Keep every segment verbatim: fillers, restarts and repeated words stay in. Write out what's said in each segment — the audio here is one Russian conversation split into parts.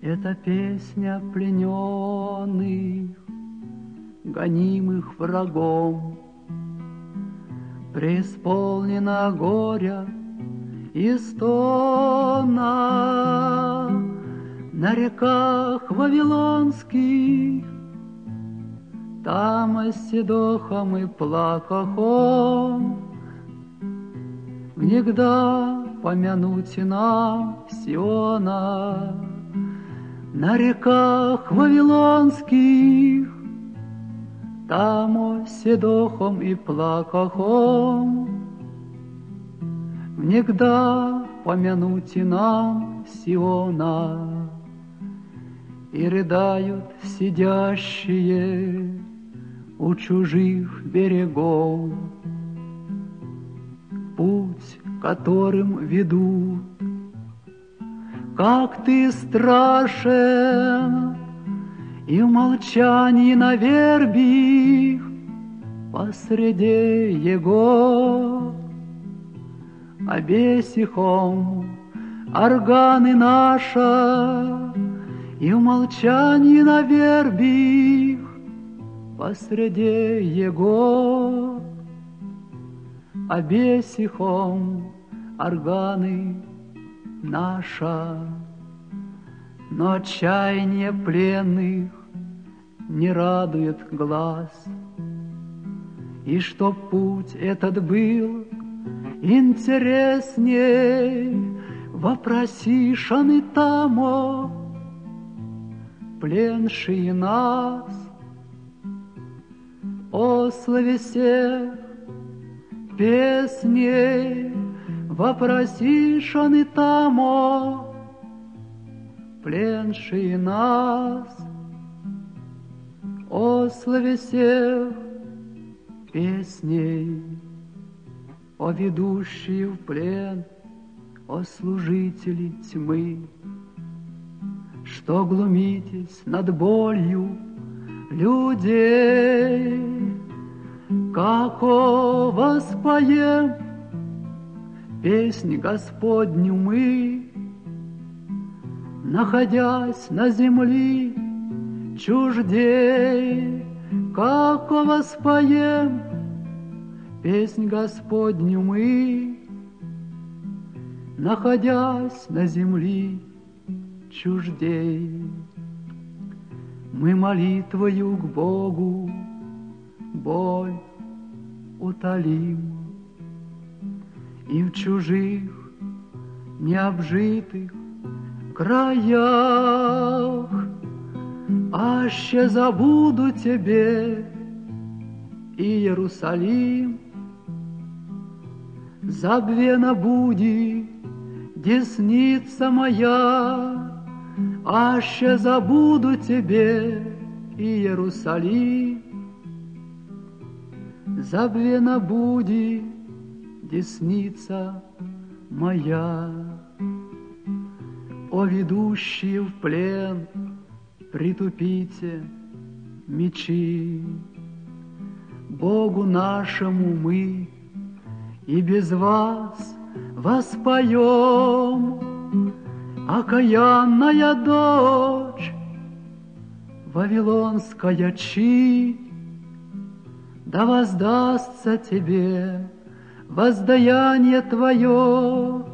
Это песня плененных, гонимых врагом, преисполнена горя и стона. На реках вавилонских, там оседохом и плакахом, негда помянуть нам Сиона. На реках вавилонских, там оседохом и плакахом, негда помянуть нам Сиона. И рыдают сидящие у чужих берегов, путь, которым ведут. Как ты страшен, и в молчании на вербе посреди его обесихом органы наша, и в молчании на вербе посреди его обесихом органы наша. Но отчаяние пленных не радует глаз, и чтоб путь этот был интересней, вопросишаны тамо пленшие нас. О славе всех песней вопросишаны тамо пленшие нас. О славе всех песней, о ведущие в плен, о служители тьмы, что глумитесь над болью людей. Как о воспоем песнь Господню мы, находясь на земле чуждей. Как о воспоем песнь Господню мы, находясь на земле чуждей. Мы молитвою к Богу боль утолим, и в чужих необжитых краях аще забуду тебе и Иерусалим. Забвена буди десница моя, аще забуду тебе и Иерусалим. Забвена буди десница моя. О ведущие в плен, притупите мечи. Богу нашему мы и без вас воспоем. Окаянная дочь, вавилонская чи, да воздастся тебе воздаяние твое.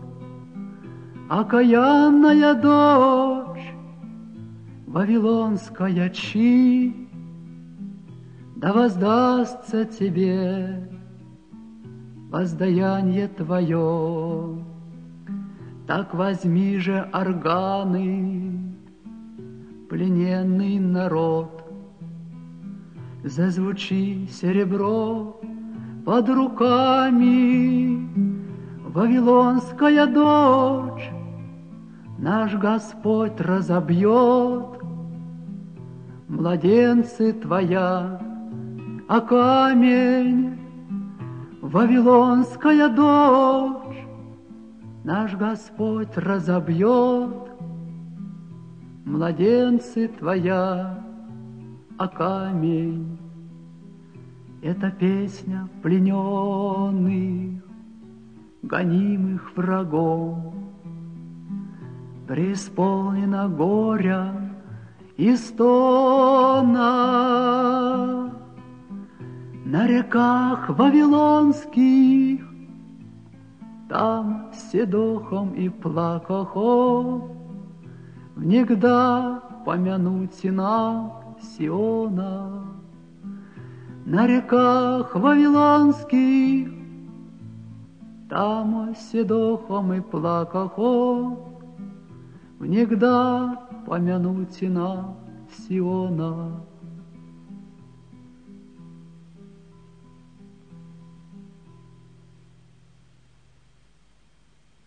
Окаянная дочь, вавилонская чи, да воздастся тебе воздаяние твое. Так возьми же органы, плененный народ, зазвучи серебро под руками. Вавилонская дочь наш Господь разобьет. Младенцы твоя, а камень. Вавилонская дочь наш Господь разобьет. Младенцы твоя, а камень. Это песня плененных, гонимых врагом, преисполнена горя и стона. На реках вавилонских там седохом и плакохом внегда помянуть нам Сиона. На реках вавилонских там седохом и плакохом внегда помянуть нам Сиона.